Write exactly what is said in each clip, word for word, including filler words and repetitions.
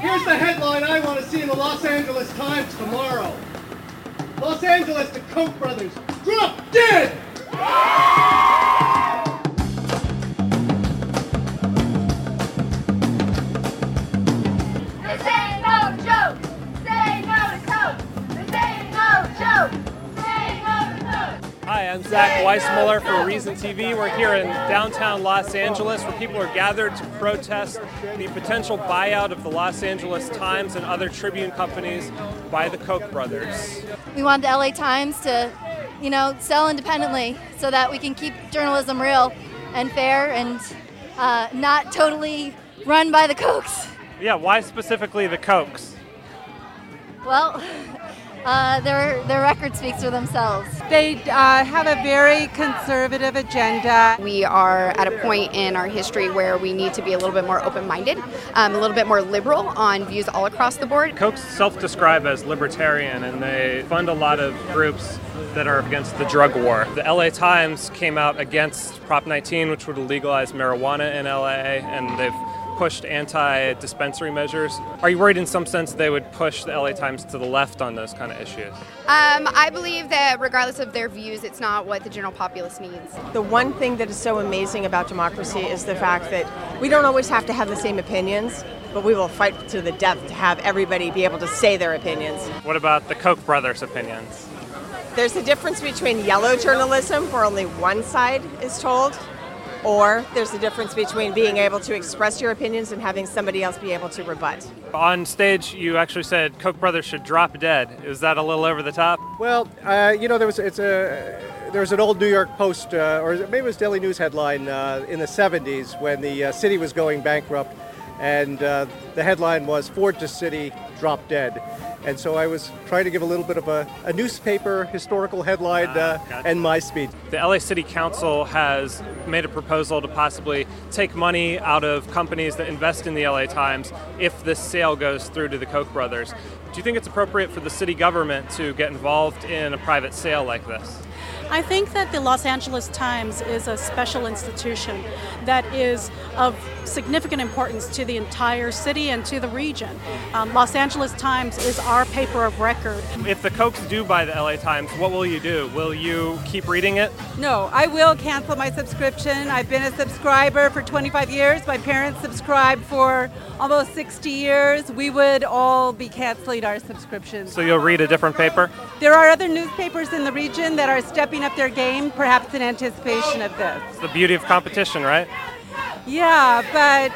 Here's the headline I want to see in the Los Angeles Times tomorrow. Los Angeles, the Koch brothers, drop dead! This ain't no joke! This ain't no joke! This ain't no joke! This ain't no joke! Hi, I'm Zach Weissmuller for Reason T V. We're here in downtown Los Angeles where people are gathered to protest the potential buyout of the Los Angeles Times and other Tribune companies by the Koch brothers. We want the L A Times to, you know, sell independently so that we can keep journalism real and fair and uh, not totally run by the Kochs. Yeah, why specifically the Kochs? Well, uh, their their record speaks for themselves. They uh, have a very conservative agenda. We are at a point in our history where we need to be a little bit more open-minded, um, a little bit more liberal on views all across the board. Kochs self-describe as libertarian, and they fund a lot of groups that are against the drug war. The L A Times came out against Prop nineteen, which would legalize marijuana in L A, and they've pushed anti-dispensary measures. Are you worried in some sense they would push the L A Times to the left on those kind of issues? Um, I believe that regardless of their views, it's not what the general populace needs. The one thing that is so amazing about democracy is the fact that we don't always have to have the same opinions, but we will fight to the death to have everybody be able to say their opinions. What about the Koch brothers' opinions? There's a difference between yellow journalism, where only one side is told, or there's a difference between being able to express your opinions and having somebody else be able to rebut. On stage, you actually said Koch brothers should drop dead. Is that a little over the top? Well, uh, you know, there was it's a there was an old New York Post, uh, or maybe it was Daily News headline uh, in the seventies when the uh, city was going bankrupt, and uh, the headline was Ford to City, drop dead. And so I was trying to give a little bit of a, a newspaper historical headline uh, ah, gotcha. and my speed. The L A City Council has made a proposal to possibly take money out of companies that invest in the L A Times if this sale goes through to the Koch brothers. Do you think it's appropriate for the city government to get involved in a private sale like this? I think that the Los Angeles Times is a special institution that is of significant importance to the entire city and to the region. Um, Los Angeles Times is our paper of record. If the Kochs do buy the L A Times, what will you do? Will you keep reading it? No, I will cancel my subscription. I've been a subscriber for twenty-five years. My parents subscribed for almost sixty years. We would all be canceling our subscriptions. So you'll read a different paper? There are other newspapers in the region that are stepping up their game, perhaps in anticipation of this. It's the beauty of competition, right? Yeah, but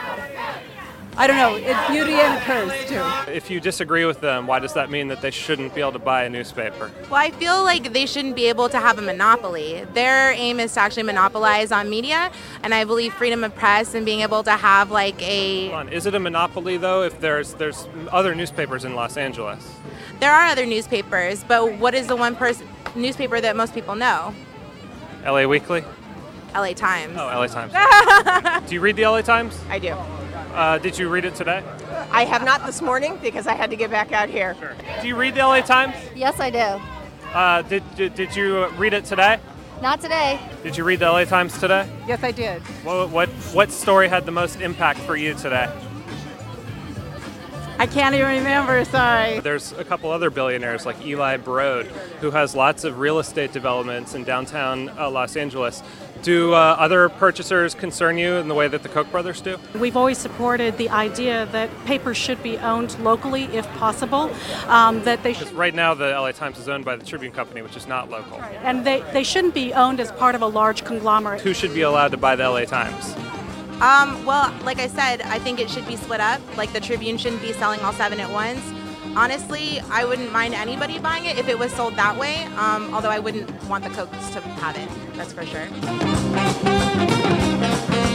I don't know. It's beauty and a curse, too. If you disagree with them, why does that mean that they shouldn't be able to buy a newspaper? Well, I feel like they shouldn't be able to have a monopoly. Their aim is to actually monopolize on media, and I believe freedom of press and being able to have like a... Hold on. Is it a monopoly, though, if there's there's other newspapers in Los Angeles? There are other newspapers, but what is the one pers- newspaper that most people know? L A Weekly? L A Times. Oh, L A Times. Do you read the L A Times? I do. Uh, did you read it today? I have not this morning because I had to get back out here. Sure. Do you read the L A Times? Yes, I do. Uh, did, did did you read it today? Not today. Did you read the L A Times today? Yes, I did. What what what story had the most impact for you today? I can't even remember, sorry. There's a couple other billionaires like Eli Broad, who has lots of real estate developments in downtown uh, Los Angeles. Do uh, other purchasers concern you in the way that the Koch brothers do? We've always supported the idea that papers should be owned locally if possible, um, that they Because right now the L A Times is owned by the Tribune Company, which is not local. and they, they shouldn't be owned as part of a large conglomerate. Who should be allowed to buy the L A Times? Um, well, like I said, I think it should be split up. Like the Tribune shouldn't be selling all seven at once. Honestly, I wouldn't mind anybody buying it if it was sold that way, um, although I wouldn't want the Kochs to have it, that's for sure.